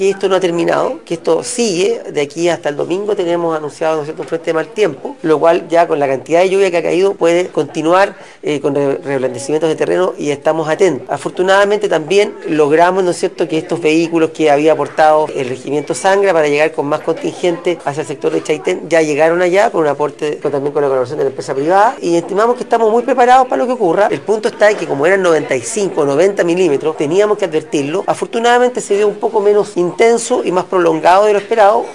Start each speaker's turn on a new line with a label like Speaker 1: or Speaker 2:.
Speaker 1: que esto no ha terminado, que esto sigue, de aquí hasta el domingo tenemos anunciado, ¿no es cierto?, un frente de mal tiempo, lo cual ya con la cantidad de lluvia que ha caído puede continuar con reblandecimientos de terreno y estamos atentos. Afortunadamente también logramos, ¿no es cierto?, que estos vehículos que había aportado el Regimiento Sangra para llegar con más contingente hacia el sector de Chaitén ya llegaron allá con un aporte también con la colaboración de la empresa privada y estimamos que estamos muy preparados para lo que ocurra. El punto está en que como eran 95 o 90 milímetros teníamos que advertirlo. Afortunadamente se dio un poco menos intenso y más prolongado de lo esperado.